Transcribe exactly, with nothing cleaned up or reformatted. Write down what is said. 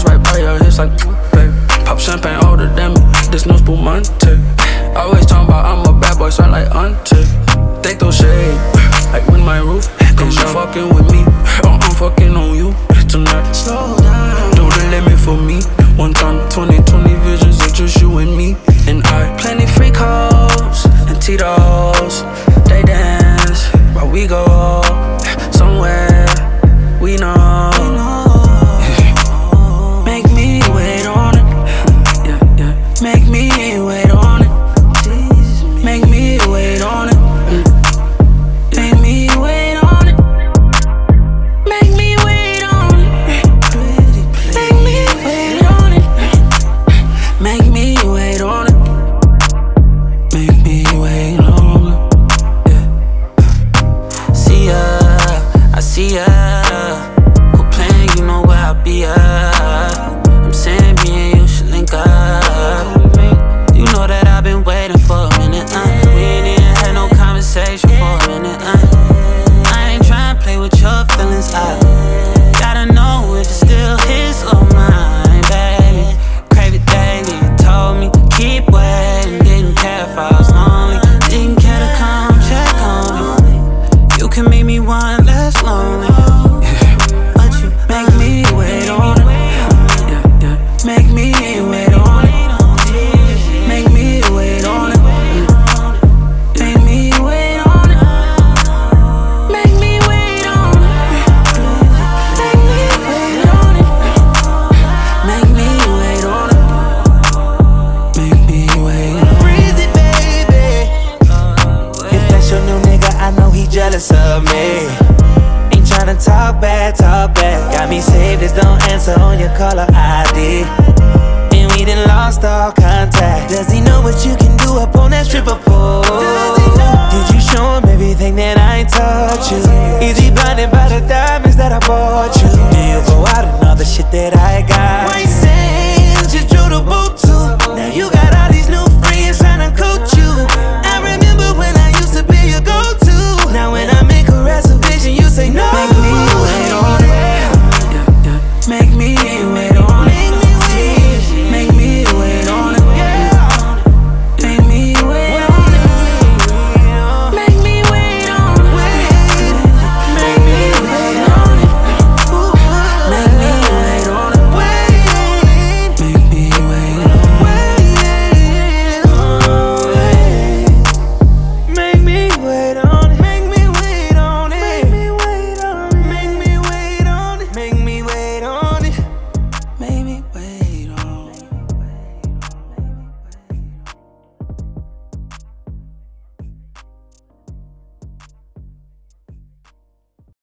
eyes right by your hips like, babe. Pop champagne older than me, this no spumante. Always talking about I'm a bad boy, sound like auntie. They throw shade, like when my roof. Cause you fucking with me, or I'm fucking on you tonight. Slow down, do the limit for me. One time, twenty twenty visions of just you and me. And I, plenty freak hoes and Tito's. They dance while we go somewhere we know. Make me wait on it, yeah, yeah. Make me wait on it. Make me wait on it. Make me wait on it. Make me wait on it. Make me wait on it. Make me wait on it. Make me wait on it. Yeah. See ya, I see ya. Quit playing, you know where I be at. I'm saying me and you should link up. You know that I've been waiting for a minute, uh. We ain't even had no conversation for a minute, uh. I ain't tryna play with your feelings, I gotta know if it's still his or mine, baby. Crave it daily, you told me, keep waiting. Didn't care if I was lonely, didn't care to come check on me. You can make me one less lonely, but you make me wait on it, yeah, yeah. Make me wait on it. Make me wait on it. Make me wait on it. Make me wait on it. Make me wait on it. Make me wait on it. Make me wait on it. Breezy, baby. If that's your new nigga, I know he jealous of me. Ain't tryna talk bad, talk bad. Got me saved as don't answer on your caller I D. And we done lost all contact. Does he know what you can do up on that stripper pole? Did you show him everything that I taught you? Is he blinded by the diamonds that I bought you? Do you go out and all the shit that I got?